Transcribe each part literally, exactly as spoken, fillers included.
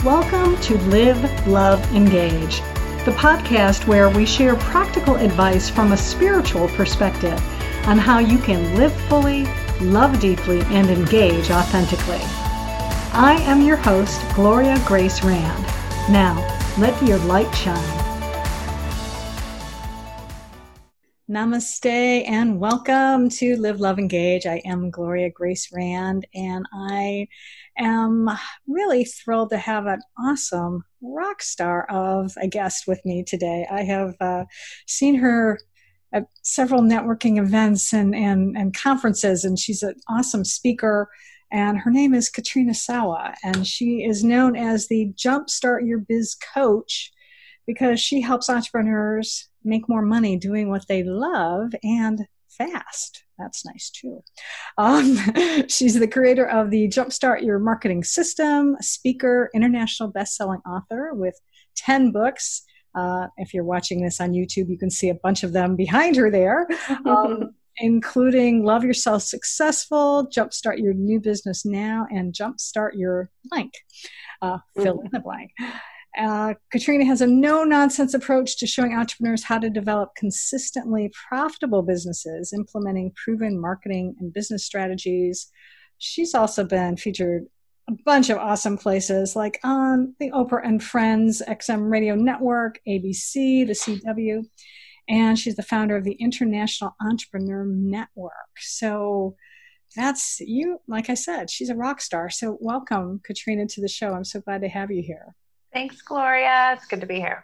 Welcome to Live, Love, Engage, the podcast where we share practical advice from a spiritual perspective on how you can live fully, love deeply, and engage authentically. I am your host, Gloria Grace Rand. Now, let your light shine. Namaste and welcome to Live, Love, Engage. I am Gloria Grace Rand, and I am really thrilled to have an awesome rock star of a guest with me today. I have uh, seen her at several networking events and, and, and conferences, and she's an awesome speaker. And her name is Katrina Sawa, and she is known as the Jumpstart Your Biz Coach because she helps entrepreneurs make more money doing what they love and fast. That's nice too. Um, she's the creator of the Jumpstart Your Marketing System, speaker, international best-selling author with ten books. Uh, if you're watching this on YouTube, you can see a bunch of them behind her there, um, including Love Yourself Successful, Jumpstart Your New Business Now, and Jumpstart Your blank. Uh, fill in the blank. Uh, Katrina has a no-nonsense approach to showing entrepreneurs how to develop consistently profitable businesses, implementing proven marketing and business strategies. She's also been featured a bunch of awesome places like on the Oprah and Friends, X M Radio Network, A B C, the C W, and she's the founder of the International Entrepreneur Network. So that's you, like I said, she's a rock star. So welcome, Katrina, to the show. I'm so glad to have you here. Thanks, Gloria. It's good to be here.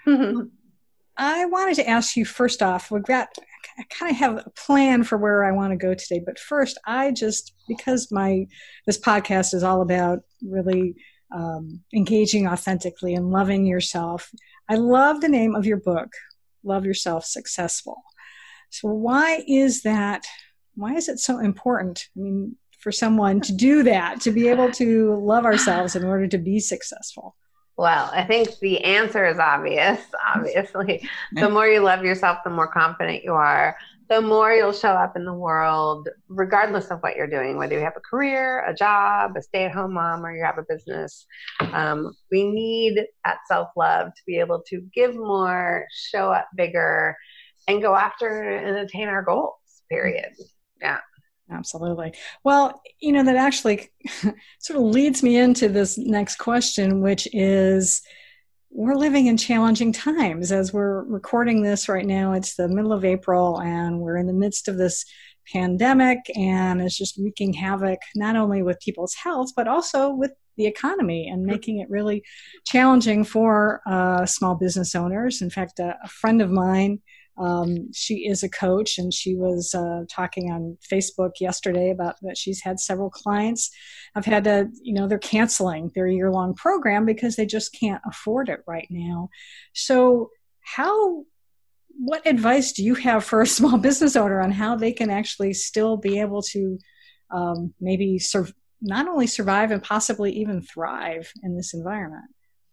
I wanted to ask you first off, we've got, I kind of have a plan for where I want to go today, but first I just, because my, this podcast is all about really um, engaging authentically and loving yourself. I love the name of your book, Love Yourself Successful. So why is that, why is it so important? I mean, for someone to do that, to be able to love ourselves in order to be successful? Well, I think the answer is obvious, obviously. The more you love yourself, the more confident you are, the more you'll show up in the world, regardless of what you're doing, whether you have a career, a job, a stay-at-home mom, or you have a business. Um, we need that self-love to be able to give more, show up bigger, and go after and attain our goals, period. Yeah. Absolutely. Well, you know, that actually sort of leads me into this next question, which is we're living in challenging times. As we're recording this right now, it's the middle of April, and we're in the midst of this pandemic, and it's just wreaking havoc, not only with people's health, but also with the economy and making it really challenging for uh, small business owners. In fact, a, a friend of mine, Um, she is a coach, and she was uh, talking on Facebook yesterday about that she's had several clients have had to, you know, they're canceling their year-long program because they just can't afford it right now. So how, what advice do you have for a small business owner on how they can actually still be able to um, maybe sur- not only survive and possibly even thrive in this environment?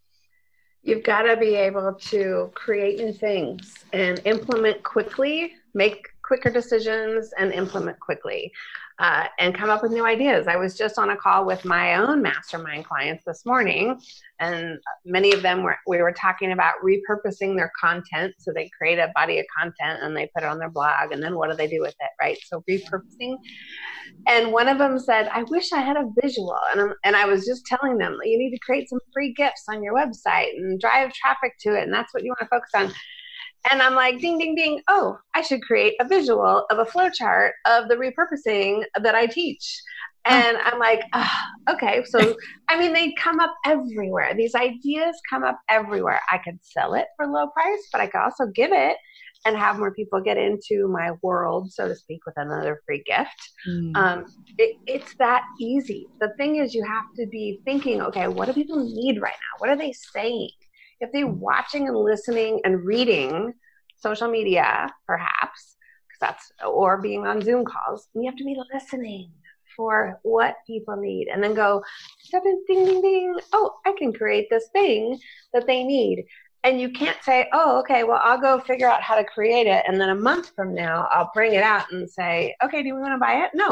You've got to be able to create new things and implement quickly, make quicker decisions and implement quickly, uh, and come up with new ideas. I was just on a call with my own mastermind clients this morning, and many of them were, we were talking about repurposing their content. So they create a body of content and they put it on their blog, and then what do they do with it, right? So repurposing. And one of them said, I wish I had a visual. And, I'm, and I was just telling them, you need to create some free gifts on your website and drive traffic to it. And that's what you want to focus on. And I'm like, ding, ding, ding. Oh, I should create a visual of a flow chart of the repurposing that I teach. And I'm like, oh, okay. So, I mean, they come up everywhere. These ideas come up everywhere. I could sell it for low price, but I could also give it and have more people get into my world, so to speak, with another free gift. Mm. Um, it, it's that easy. The thing is, you have to be thinking, okay, what do people need right now? What are they saying? If they're watching and listening and reading social media, perhaps, because that's, or being on Zoom calls, you have to be listening for what people need, and then go, ding, ding, ding. Oh, I can create this thing that they need. And you can't say, oh, okay, well, I'll go figure out how to create it. And then a month from now, I'll bring it out and say, okay, do we want to buy it? No,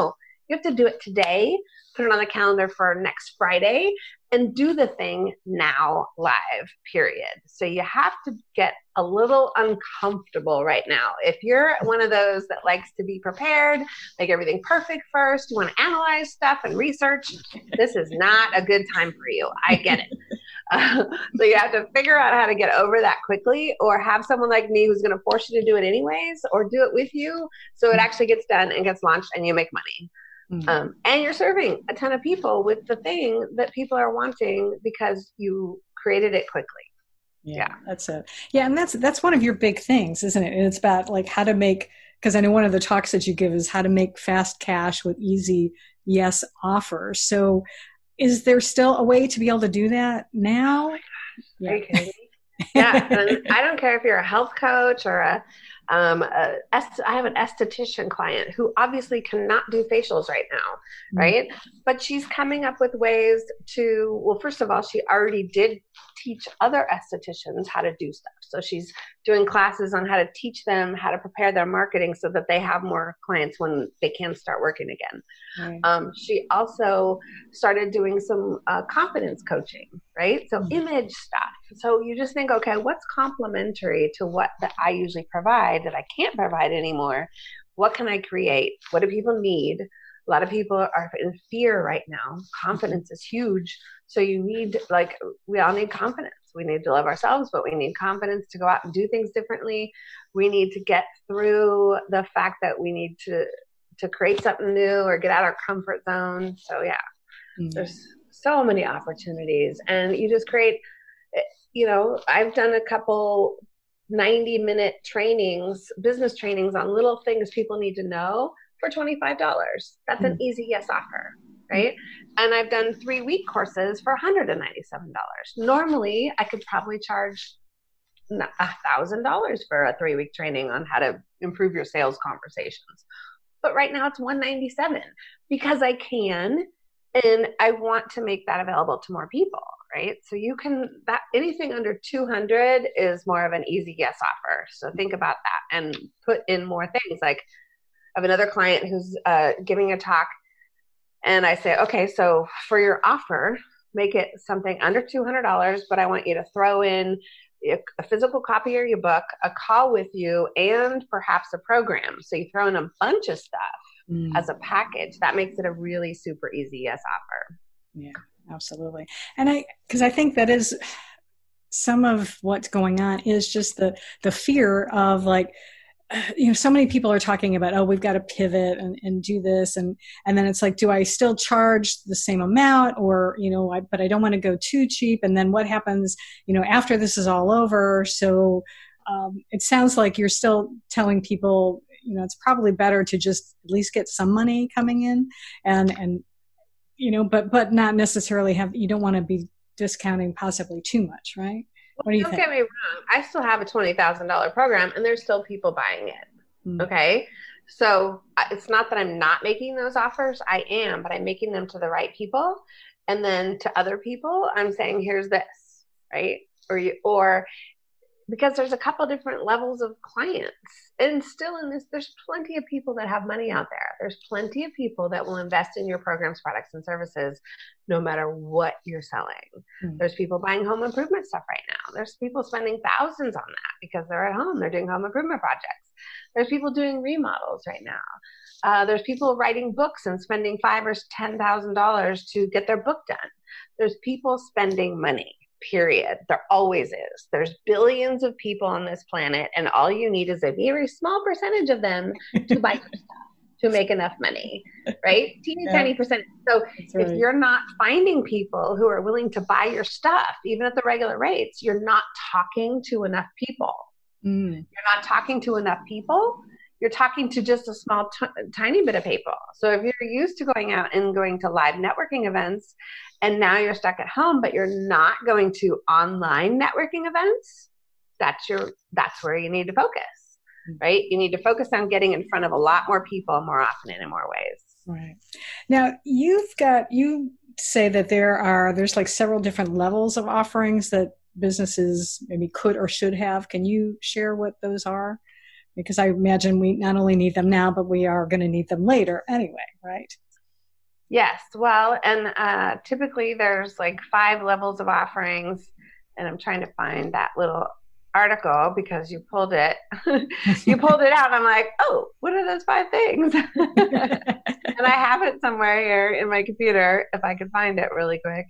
You have to do it today, put it on the calendar for next Friday, and do the thing now live, period. So you have to get a little uncomfortable right now. If you're one of those that likes to be prepared, make everything perfect first, you want to analyze stuff and research, this is not a good time for you. I get it. Uh, so you have to figure out how to get over that quickly, or have someone like me who's going to force you to do it anyways, or do it with you so it actually gets done and gets launched and you make money. Mm-hmm. Um, and you're serving a ton of people with the thing that people are wanting because you created it quickly. Yeah, yeah, that's it. Yeah, and that's that's one of your big things, isn't it? It's about like how to make, because I know one of the talks that you give is how to make fast cash with easy yes offers. So is there still a way to be able to do that now? Yeah. Are you kidding? Yeah, and I don't care if you're a health coach or a, um, a est- I have an esthetician client who obviously cannot do facials right now, right? Mm-hmm. But she's coming up with ways to, well, first of all, she already did teach other estheticians how to do stuff. So she's doing classes on how to teach them how to prepare their marketing so that they have more clients when they can start working again. Right. Um, she also started doing some uh, confidence coaching, right? So mm-hmm. image stuff. So you just think, okay, what's complementary to what that I usually provide that I can't provide anymore? What can I create? What do people need? A lot of people are in fear right now. Confidence is huge. So you need, like, we all need confidence. We need to love ourselves, but we need confidence to go out and do things differently. We need to get through the fact that we need to, to create something new or get out of our comfort zone. So yeah, mm-hmm. there's so many opportunities, and you just create, you know, I've done a couple ninety minute trainings, business trainings on little things people need to know for twenty-five dollars. That's an easy yes offer, right? And I've done three week courses for one hundred ninety-seven dollars. Normally, I could probably charge one thousand dollars for a three week training on how to improve your sales conversations. But right now it's one hundred ninety-seven dollars because I can, and I want to make that available to more people, right? So you can, that anything under two hundred is more of an easy yes offer. So think about that and put in more things. Like, I have another client who's uh, giving a talk, and I say, okay, so for your offer, make it something under two hundred dollars, but I want you to throw in a physical copy of your book, a call with you, and perhaps a program. So you throw in a bunch of stuff mm. as a package. That makes it a really super easy yes offer. Yeah, absolutely. And I, because I think that is some of what's going on is just the the fear of, like, you know, so many people are talking about, oh, we've got to pivot and, and do this. And, and then it's like, do I still charge the same amount, or, you know, I, but I don't want to go too cheap. And then what happens, you know, after this is all over? So um, it sounds like you're still telling people, you know, it's probably better to just at least get some money coming in, and, and, you know, but, but not necessarily have, you don't want to be discounting possibly too much, right? What do you Don't think? get me wrong. I still have a twenty thousand dollars program, and there's still people buying it. Mm. Okay. So it's not that I'm not making those offers. I am, but I'm making them to the right people. And then to other people, I'm saying, here's this, right? Or you, or because there's a couple different levels of clients, and still in this, there's plenty of people that have money out there. There's plenty of people that will invest in your programs, products, and services, no matter what you're selling. Mm-hmm. There's people buying home improvement stuff right now. There's people spending thousands on that because they're at home. They're doing home improvement projects. There's people doing remodels right now. Uh, there's people writing books and spending five or ten thousand dollars to get their book done. There's people spending money. Period. There always is. There's billions of people on this planet, and all you need is a very small percentage of them to buy your stuff to make enough money, right? Teeny yeah. tiny percentage. So right. if you're not finding people who are willing to buy your stuff, even at the regular rates, you're not talking to enough people. Mm. You're not talking to enough people. You're talking to just a small, t- tiny bit of people. So if you're used to going out and going to live networking events, and now you're stuck at home, but you're not going to online networking events, that's your, that's where you need to focus, right? You need to focus on getting in front of a lot more people more often and in more ways. Right. Now you've got, you say that there are, there's like several different levels of offerings that businesses maybe could or should have. Can you share what those are? Because I imagine we not only need them now, but we are going to need them later anyway, right? Yes. Well, and uh, typically there's like five levels of offerings, and I'm trying to find that little article because you pulled it. You pulled it out, and I'm like, oh, what are those five things? And I have it somewhere here in my computer if I can find it really quick.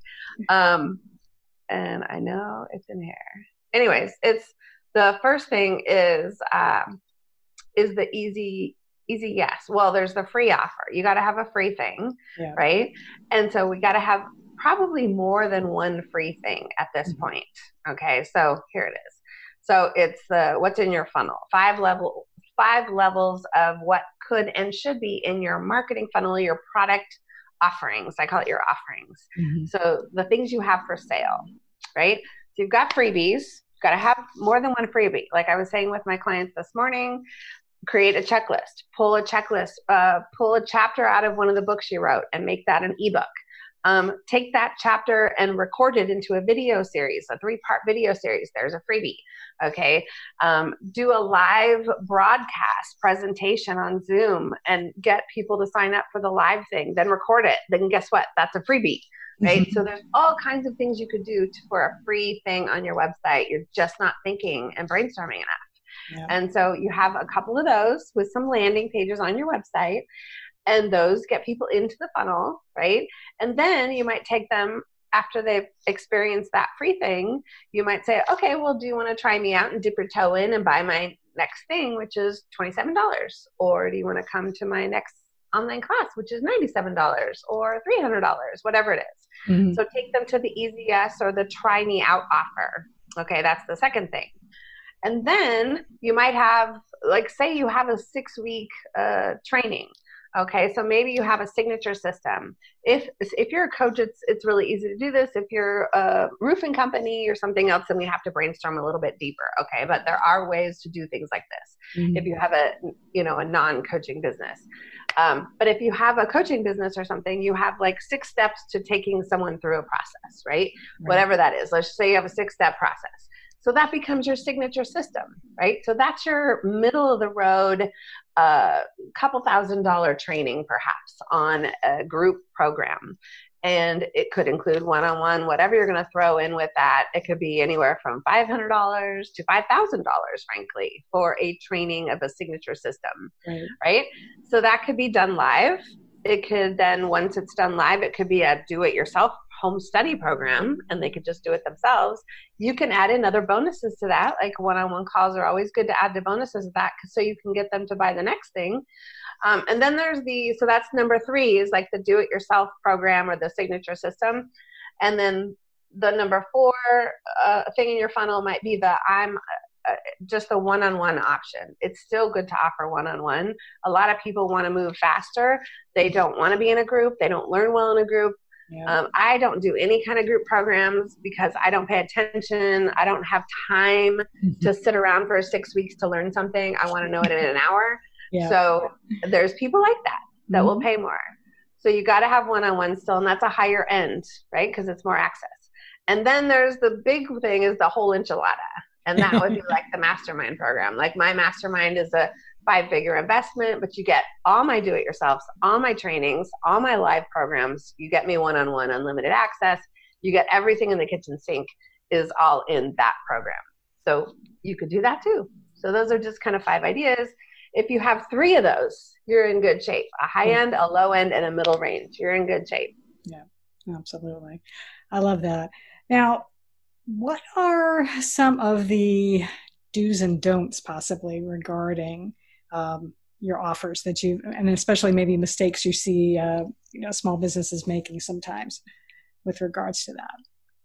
Um, and I know it's in here. Anyways, it's the first thing is um, is the easy easy yes. Well, there's the free offer. You got to have a free thing, yeah. Right? And so we got to have probably more than one free thing at this mm-hmm. point. Okay, so here it is. So it's the what's in your funnel. Five level five levels of what could and should be in your marketing funnel, your product offerings. I call it your offerings. Mm-hmm. So the things you have for sale, right? So you've got freebies. You've got to have more than one freebie. Like I was saying with my clients this morning, create a checklist, pull a checklist, uh, pull a chapter out of one of the books you wrote and make that an ebook. Um, take that chapter and record it into a video series, a three-part video series. There's a freebie, okay? Um, do a live broadcast presentation on Zoom and get people to sign up for the live thing, then record it. Then guess what? That's a freebie, right? Mm-hmm. So there's all kinds of things you could do to, for a free thing on your website. You're just not thinking and brainstorming enough. Yeah. And so you have a couple of those with some landing pages on your website, and those get people into the funnel, right? And then you might take them after they've experienced that free thing. You might say, okay, well, do you want to try me out and dip your toe in and buy my next thing, which is twenty-seven dollars? Or do you want to come to my next online class, which is ninety-seven dollars or three hundred dollars, whatever it is. Mm-hmm. So take them to the easy yes or the try me out offer. Okay, that's the second thing. And then you might have, like, say you have a six week uh, training. Okay, so maybe you have a signature system. If if you're a coach, it's it's really easy to do this. If you're a roofing company or something else, then we have to brainstorm a little bit deeper. Okay, but there are ways to do things like this. Mm-hmm. If you have a you know a non-coaching business, um, but if you have a coaching business or something, you have like six steps to taking someone through a process, right? right? Whatever that is. Let's say you have a six-step process. So that becomes your signature system, right? So that's your middle of the road, a uh, couple thousand dollar training perhaps on a group program. And it could include one-on-one, whatever you're going to throw in with that. It could be anywhere from five hundred dollars to five thousand dollars, frankly, for a training of a signature system, right. right? So that could be done live. It could then, once it's done live, it could be a do-it-yourself home study program, and they could just do it themselves. You can add in other bonuses to that, like one-on-one calls are always good to add the bonuses to that, so you can get them to buy the next thing. Um, and then there's the, so that's number three is like the do-it-yourself program or the signature system. And then the number four uh, thing in your funnel might be the I'm uh, just the one-on-one option. It's still good to offer one-on-one. A lot of people want to move faster. They don't want to be in a group. They don't learn well in a group. Yeah. Um, I don't do any kind of group programs because I don't pay attention. I don't have time mm-hmm. to sit around for six weeks to learn something. I want to know it in an hour. Yeah. So there's people like that that mm-hmm. will pay more. So you got to have one-on-one still, and that's a higher end, right? Because it's more access. And then there's the big thing is the whole enchilada. And that would be like the mastermind program. Like my mastermind is a five-figure investment, but you get all my do-it-yourselfs, all my trainings, all my live programs. You get me one-on-one unlimited access. You get everything in the kitchen sink is all in that program. So you could do that too. So those are just kind of five ideas. If you have three of those, you're in good shape. A high end, a low end, and a middle range. You're in good shape. Yeah, absolutely. I love that. Now, what are some of the do's and don'ts possibly regarding um, your offers that you, and especially maybe mistakes you see, uh, you know, small businesses making sometimes with regards to that?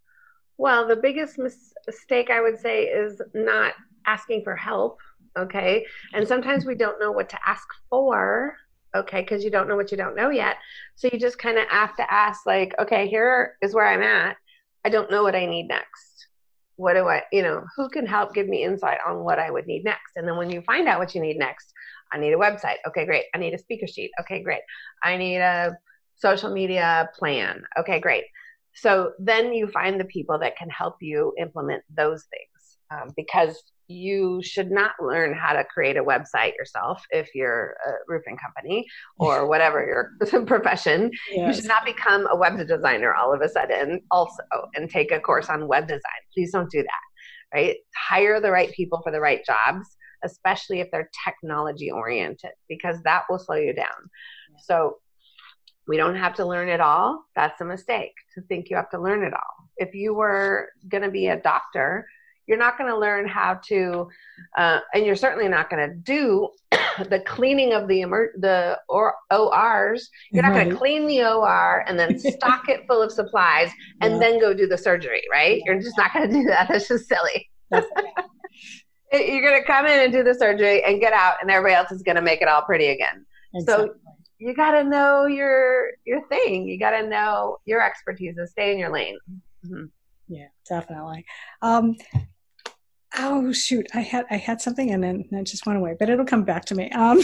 Well, the biggest mis- mistake I would say is not asking for help. Okay. And sometimes we don't know what to ask for. Okay. Cause you don't know what you don't know yet. So you just kind of have to ask like, okay, here is where I'm at. I don't know what I need next. What do I, you know, who can help give me insight on what I would need next? And then when you find out what you need next, I need a website. Okay, great. I need a speaker sheet. Okay, great. I need a social media plan. Okay, great. So then you find the people that can help you implement those things. um, because you should not learn how to create a website yourself if you're a roofing company or whatever your profession. Yes. You should not become a web designer all of a sudden also and take a course on web design. Please don't do that, right? Hire the right people for the right jobs, especially if they're technology oriented, because that will slow you down. Yeah. So we don't have to learn it all. That's a mistake to think you have to learn it all. If you were going to be a doctor, you're not going to learn how to, uh, and you're certainly not going to do the cleaning of the emer- the or O Rs. You're not right. going to clean the O R and then stock it full of supplies and yeah. then go do the surgery, right? Yeah. You're just not going to do that. That's just silly. That's you're going to come in and do the surgery and get out, and everybody else is going to make it all pretty again. Exactly. So you got to know your your thing. You got to know your expertise and stay in your lane. Mm-hmm. Yeah, definitely. Um, Oh shoot! I had I had something and then it just went away, but it'll come back to me. Um,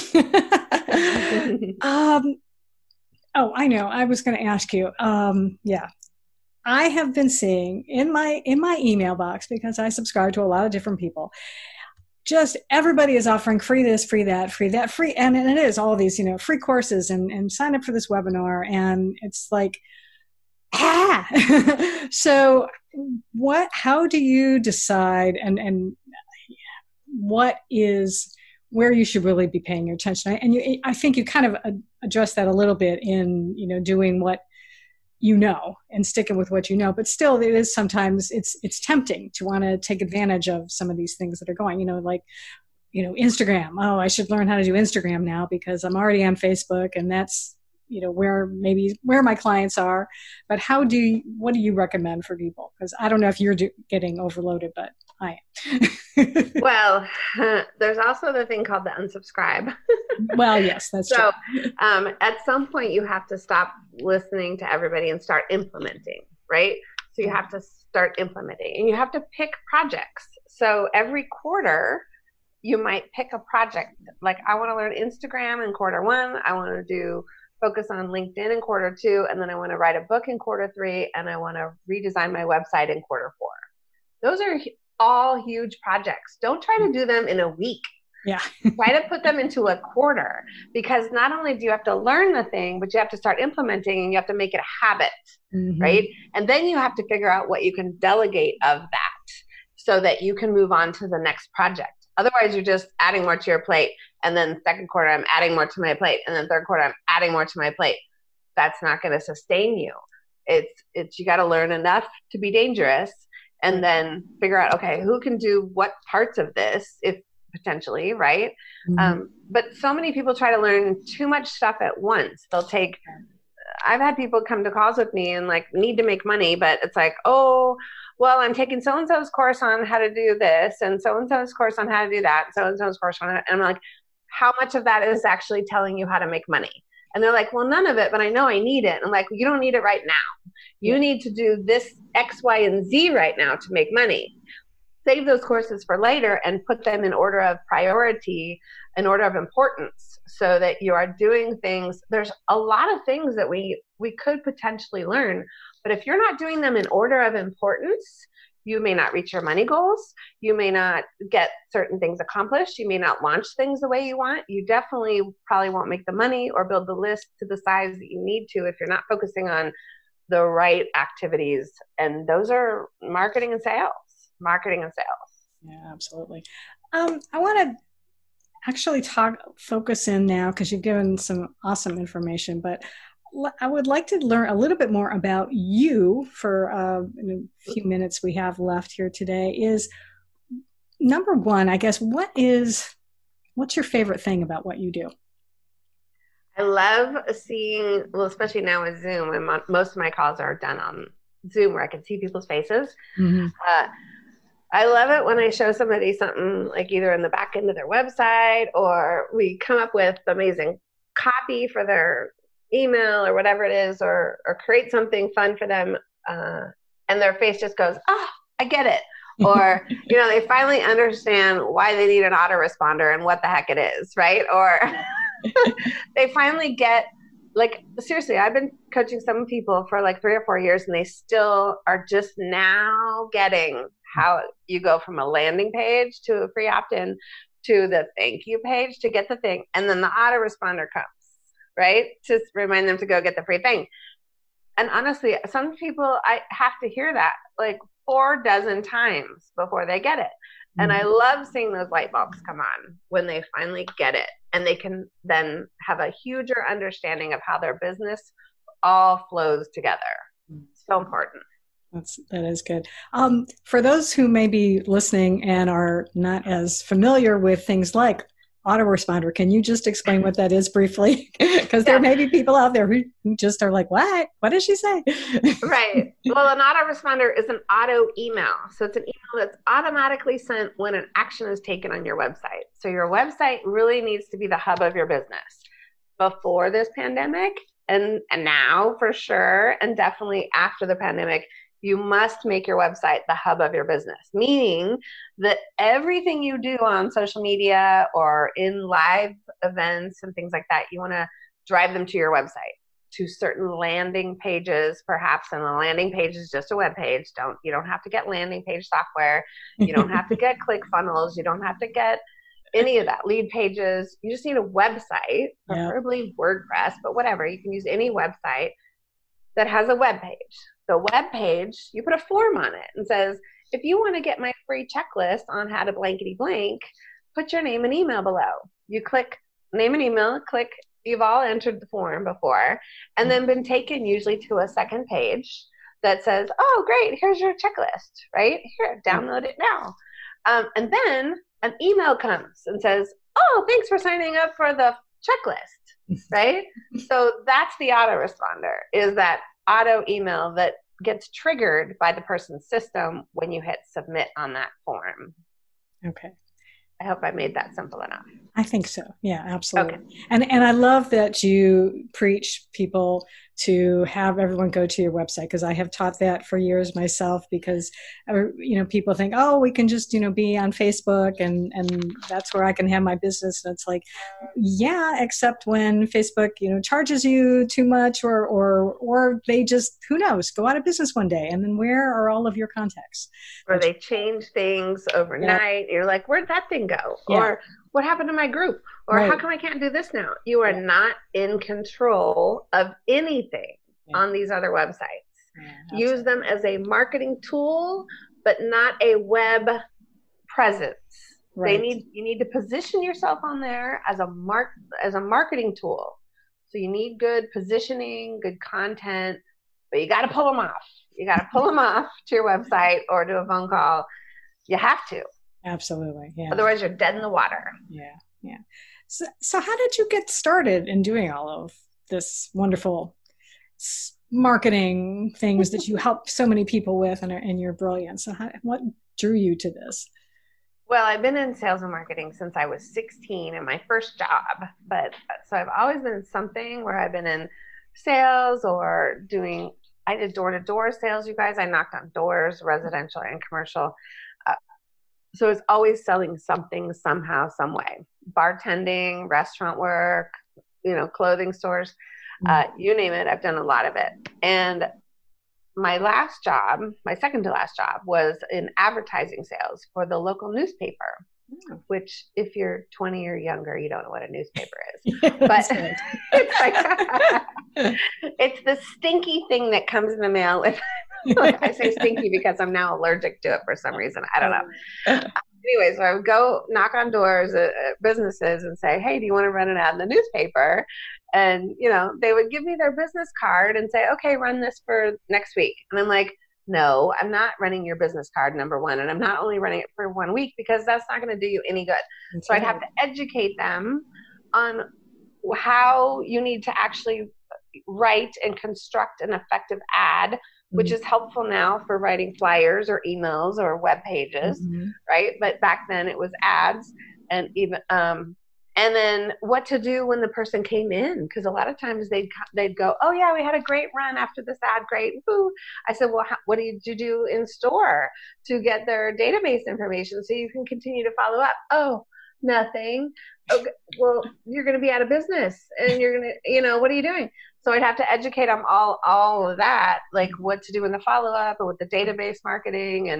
um, oh, I know. I was going to ask you. Um, yeah, I have been seeing in my in my email box, because I subscribe to a lot of different people. Just everybody is offering free this, free that, free that, free, and, and it is all these you know free courses and and sign up for this webinar, and it's like. Ah! So what, how do you decide and, and what is where you should really be paying your attention? And you, I think you kind of address that a little bit in, you know, doing what you know and sticking with what you know, but still it is sometimes it's, it's tempting to want to take advantage of some of these things that are going, you know, like, you know, Instagram. Oh, I should learn how to do Instagram now because I'm already on Facebook and that's, you know, where maybe where my clients are, but how do you, what do you recommend for people? Because I don't know if you're do, getting overloaded, but I am. Well, uh, there's also the thing called the unsubscribe. Well, yes, that's so, true. So um, at some point you have to stop listening to everybody and start implementing, right? So you have to start implementing and you have to pick projects. So every quarter you might pick a project. Like I want to learn Instagram in quarter one. I want to do focus on LinkedIn in quarter two, and then I want to write a book in quarter three, and I want to redesign my website in quarter four. Those are all huge projects. Don't try to do them in a week. Yeah. Try to put them into a quarter, because not only do you have to learn the thing, but you have to start implementing and you have to make it a habit, mm-hmm. right? And then you have to figure out what you can delegate of that so that you can move on to the next project. Otherwise, you're just adding more to your plate. And then second quarter, I'm adding more to my plate. And then third quarter, I'm adding more to my plate. That's not going to sustain you. It's, it's, you got to learn enough to be dangerous and then figure out, okay, who can do what parts of this, if potentially, right? Mm-hmm. Um, but so many people try to learn too much stuff at once. They'll take, I've had people come to calls with me and like need to make money, but it's like, oh, well, I'm taking so-and-so's course on how to do this and so-and-so's course on how to do that, so-and-so's course on it. And I'm like, how much of that is actually telling you how to make money? And they're like, well, none of it, but I know I need it. And I'm like, you don't need it right now. You need to do this X, Y, and Z right now to make money. Save those courses for later and put them in order of priority, in order of importance, so that you are doing things. There's a lot of things that we, we could potentially learn, but if you're not doing them in order of importance, you may not reach your money goals. You may not get certain things accomplished. You may not launch things the way you want. You definitely probably won't make the money or build the list to the size that you need to if you're not focusing on the right activities. And those are marketing and sales, marketing and sales. Yeah, absolutely. Um, I want to actually talk, focus in now because you've given some awesome information, but I would like to learn a little bit more about you for uh, in a few minutes we have left here today. Is number one, I guess, what is, what's your favorite thing about what you do? I love seeing, well, especially now with Zoom, and most of my calls are done on Zoom where I can see people's faces. Mm-hmm. Uh, I love it when I show somebody something like either in the back end of their website or we come up with amazing copy for their email or whatever it is, or or create something fun for them, uh, and their face just goes, oh, I get it. Or, you know, they finally understand why they need an autoresponder and what the heck it is, right? Or they finally get, like, seriously, I've been coaching some people for like three or four years and they still are just now getting how you go from a landing page to a free opt-in to the thank you page to get the thing. And then the autoresponder comes, right? To remind them to go get the free thing. And honestly, some people, I have to hear that like four dozen times before they get it. And I love seeing those light bulbs come on when they finally get it. And they can then have a huger understanding of how their business all flows together. So important. That's, that is good. Um, for those who may be listening and are not as familiar with things like autoresponder, can you just explain what that is briefly? Because yeah. there may be people out there who, who just are like, what? What did she say? Right. Well, an autoresponder is an auto email. So it's an email that's automatically sent when an action is taken on your website. So your website really needs to be the hub of your business. Before this pandemic and, and now for sure, and definitely after the pandemic, you must make your website the hub of your business, meaning that everything you do on social media or in live events and things like that, you want to drive them to your website, to certain landing pages, perhaps. And the landing page is just a web page. Don't, you don't have to get landing page software. You don't have to get ClickFunnels. You don't have to get any of that, lead pages. You just need a website, preferably yep. WordPress, but whatever. You can use any website that has a web page. The web page, you put a form on it and says, if you want to get my free checklist on how to blankety blank, put your name and email below. You click name and email, click, you've all entered the form before, and then been taken usually to a second page that says, oh, great, here's your checklist, right? Here, download it now. Um, and then an email comes and says, oh, thanks for signing up for the checklist, right? So that's the autoresponder, is that auto email that gets triggered by the person's system when you hit submit on that form. Okay. I hope I made that simple enough. I think so. Yeah, absolutely. Okay. And and I love that you preach people to have everyone go to your website, because I have taught that for years myself, because, uh, you know, people think, oh, we can just, you know, be on Facebook and, and that's where I can have my business. And it's like, yeah, except when Facebook, you know, charges you too much, or, or, or they just, who knows, go out of business one day. And then where are all of your contacts? Or they change things overnight. Yeah. You're like, where'd that thing go? Yeah. Or what happened to my group? Or right. how come I can't do this now? You are yeah. not in control of anything yeah. on these other websites. Yeah, use them as a marketing tool, but not a web presence. Right. They need you need to position yourself on there as a mark as a marketing tool. So you need good positioning, good content, but you got to pull them off. You got to pull them off to your website or to a phone call. You have to. Absolutely. Yeah. Otherwise, you're dead in the water. Yeah. Yeah. So, so how did you get started in doing all of this wonderful marketing things that you help so many people with, and, and you're brilliant? So how, what drew you to this? Well, I've been in sales and marketing since I was sixteen in my first job. But so I've always been in something where I've been in sales or doing, I did door-to-door sales, you guys. I knocked on doors, residential and commercial. Uh, so it's always selling something somehow, some way. Bartending, restaurant work, you know, clothing stores, uh, you name it. I've done a lot of it. And my last job, my second to last job, was in advertising sales for the local newspaper, oh. which if you're twenty or younger, you don't know what a newspaper is. Yeah, but it's like, it's the stinky thing that comes in the mail with, I say stinky because I'm now allergic to it for some reason. I don't know. Anyway, so I would go knock on doors at, at businesses and say, hey, do you want to run an ad in the newspaper? And, you know, they would give me their business card and say, okay, run this for next week. And I'm like, no, I'm not running your business card, number one. And I'm not only running it for one week because that's not going to do you any good. That's so right. I'd have to educate them on how you need to actually write and construct an effective ad, which mm-hmm. is helpful now for writing flyers or emails or web pages, mm-hmm. right? But back then it was ads, and even um, and then what to do when the person came in, because a lot of times they'd they'd go, oh yeah, we had a great run after this ad, great. Woo. I said, well, how, what did you do in store to get their database information so you can continue to follow up? Oh, nothing. Okay, well, you're going to be out of business, and you're going to, you know, what are you doing? So I'd have to educate them all, all of that, like what to do in the follow-up and with the database marketing and,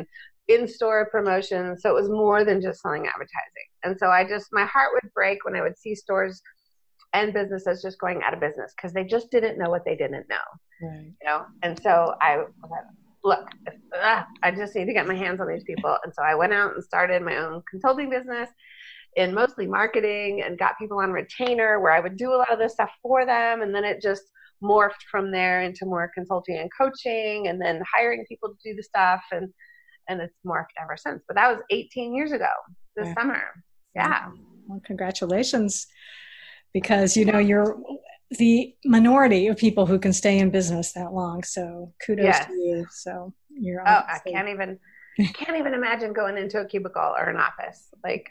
in-store promotions. So it was more than just selling advertising. And so I just, my heart would break when I would see stores and businesses just going out of business because they just didn't know what they didn't know. Right. You know? And so I look, uh, I just need to get my hands on these people. And so I went out and started my own consulting business in mostly marketing and got people on retainer where I would do a lot of this stuff for them. And then it just morphed from there into more consulting and coaching and then hiring people to do the stuff. And, and it's morphed ever since. But that was eighteen years ago this yeah. summer. Yeah. Well, congratulations. Because, you know, you're the minority of people who can stay in business that long. So kudos yes. to you. So you're oh, I can't even can't even imagine going into a cubicle or an office. Like,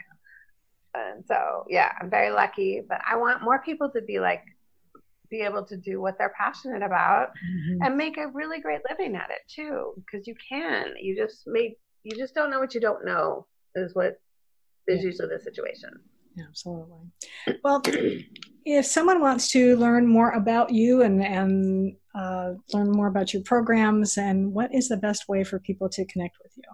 and so yeah, I'm very lucky. But I want more people to be like, be able to do what they're passionate about mm-hmm. and make a really great living at it too. Because you can. You just make you just don't know what you don't know is what is yeah. usually the situation. Absolutely. Well, if someone wants to learn more about you and, and uh, learn more about your programs, and what is the best way for people to connect with you?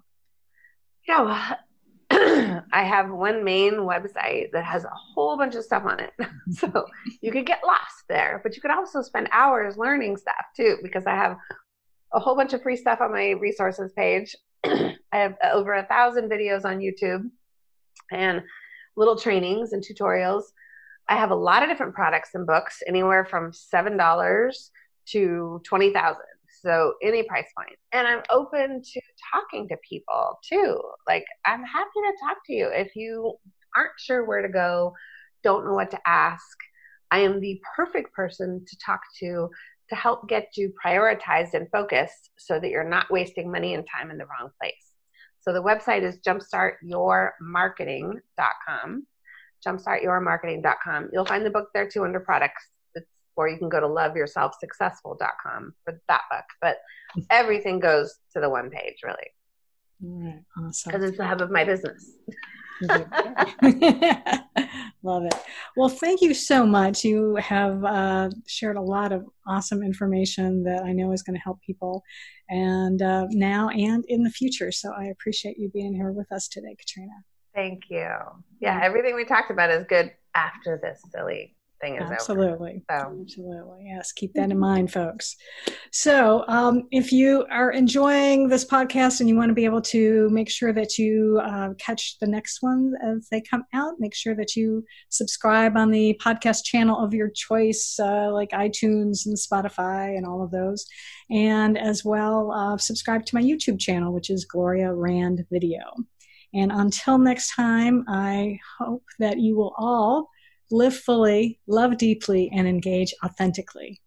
Yeah, well, I have one main website that has a whole bunch of stuff on it. So you could get lost there, but you could also spend hours learning stuff too, because I have a whole bunch of free stuff on my resources page. I have over a thousand videos on YouTube and little trainings and tutorials. I have a lot of different products and books, anywhere from seven dollars to twenty thousand dollars. So any price point. And I'm open to talking to people too. Like, I'm happy to talk to you. If you aren't sure where to go, don't know what to ask, I am the perfect person to talk to to help get you prioritized and focused so that you're not wasting money and time in the wrong place. So the website is jumpstart your marketing dot com, jumpstart your marketing dot com. You'll find the book there too under products, or you can go to love yourself successful dot com for that book. But everything goes to the one page, really. All right, awesome. Because it's the hub of my business. Love it. Well, thank you so much. You have uh, shared a lot of awesome information that I know is going to help people and uh, now and in the future. So I appreciate you being here with us today, Katrina. Thank you. Yeah, everything we talked about is good after this silly thing is Absolutely. over. So. Absolutely. Yes. Keep that in mind, folks. So um, if you are enjoying this podcast and you want to be able to make sure that you uh, catch the next one as they come out, make sure that you subscribe on the podcast channel of your choice, uh, like iTunes and Spotify and all of those. And as well, uh, subscribe to my YouTube channel, which is Gloria Rand Video. And until next time, I hope that you will all live fully, love deeply, and engage authentically.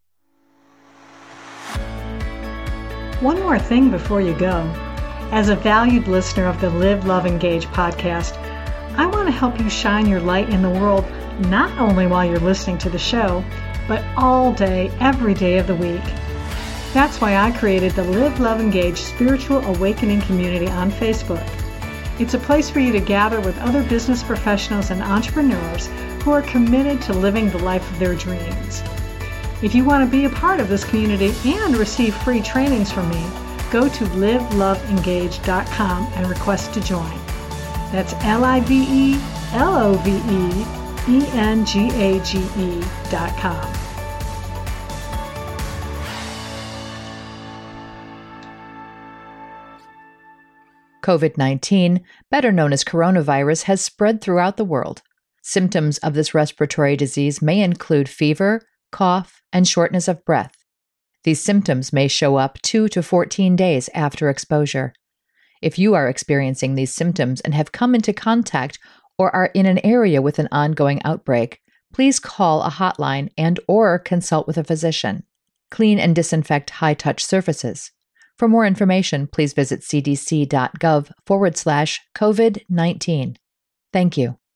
One more thing before you go. As a valued listener of the Live, Love, Engage podcast, I want to help you shine your light in the world, not only while you're listening to the show, but all day, every day of the week. That's why I created the Live, Love, Engage Spiritual Awakening Community on Facebook. It's a place for you to gather with other business professionals and entrepreneurs who are committed to living the life of their dreams. If you want to be a part of this community and receive free trainings from me, go to live love engage dot com and request to join. That's L I V E L O V E E N G A G E dot com. COVID nineteen, better known as coronavirus, has spread throughout the world. Symptoms of this respiratory disease may include fever, cough, and shortness of breath. These symptoms may show up two to fourteen days after exposure. If you are experiencing these symptoms and have come into contact or are in an area with an ongoing outbreak, please call a hotline and or consult with a physician. Clean and disinfect high-touch surfaces. For more information, please visit cdc.gov forward slash COVID-19. Thank you.